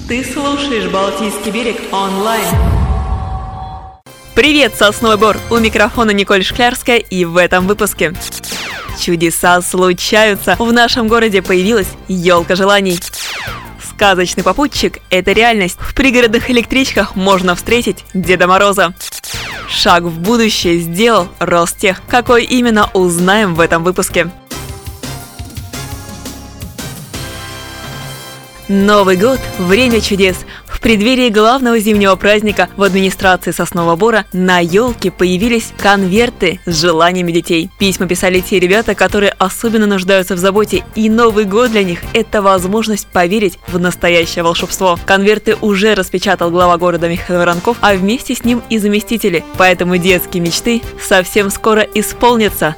Ты слушаешь «Балтийский берег» онлайн. Привет, Сосновый Бор! У микрофона Николь Шклярская, и в этом выпуске. Чудеса случаются! В нашем городе появилась елка желаний. Сказочный попутчик – это реальность. В пригородных электричках можно встретить Деда Мороза. Шаг в будущее сделал Ростех. Какой именно, узнаем в этом выпуске. Новый год – время чудес. В преддверии главного зимнего праздника в администрации Соснового Бора на елке появились конверты с желаниями детей. Письма писали те ребята, которые особенно нуждаются в заботе, и Новый год для них – это возможность поверить в настоящее волшебство. Конверты уже распечатал глава города Михаил Воронков, а вместе с ним и заместители, поэтому детские мечты совсем скоро исполнятся.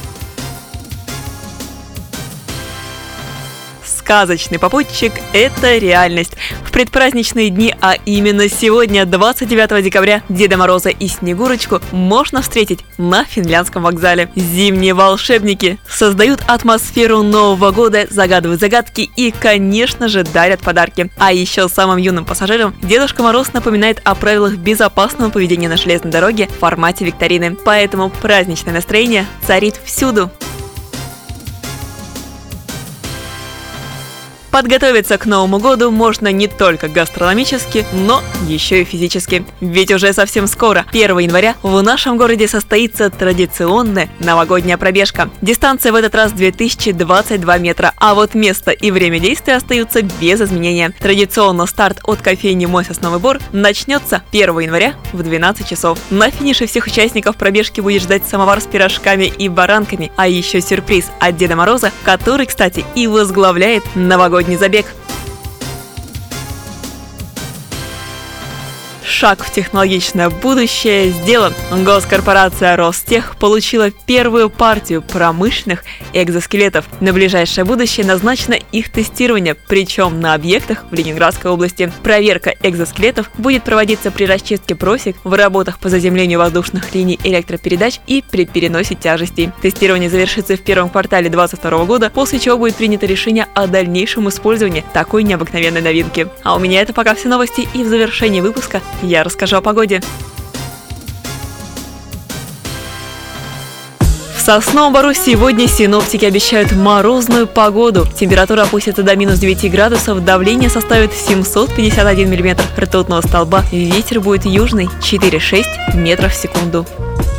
Сказочный попутчик – это реальность. В предпраздничные дни, а именно сегодня, 29 декабря, Деда Мороза и Снегурочку можно встретить на Финляндском вокзале. Зимние волшебники создают атмосферу Нового года, загадывают загадки и, конечно же, дарят подарки. А еще самым юным пассажирам Дедушка Мороз напоминает о правилах безопасного поведения на железной дороге в формате викторины. Поэтому праздничное настроение царит всюду. Подготовиться к Новому году можно не только гастрономически, но еще и физически. Ведь уже совсем скоро, 1 января, в нашем городе состоится традиционная новогодняя пробежка. Дистанция в этот раз 2022 метра, а вот место и время действия остаются без изменения. Традиционно старт от кофейни «Мой Сосновый Бор» начнется 1 января в 12 часов. На финише всех участников пробежки будет ждать самовар с пирожками и баранками, а еще сюрприз от Деда Мороза, который, кстати, и возглавляет новогодний забег. Шаг в технологичное будущее сделан. Госкорпорация Ростех получила первую партию промышленных экзоскелетов. На ближайшее будущее назначено их тестирование, причем на объектах в Ленинградской области. Проверка экзоскелетов будет проводиться при расчистке просек, в работах по заземлению воздушных линий электропередач и при переносе тяжестей. Тестирование завершится в первом квартале 2022 года, после чего будет принято решение о дальнейшем использовании такой необыкновенной новинки. А у меня это пока все новости, и в завершении выпуска я расскажу о погоде. В Сосновом Бору сегодня синоптики обещают морозную погоду. Температура опустится до минус 9 градусов, давление составит 751 мм ртутного столба, ветер будет южный 4-6 метров в секунду.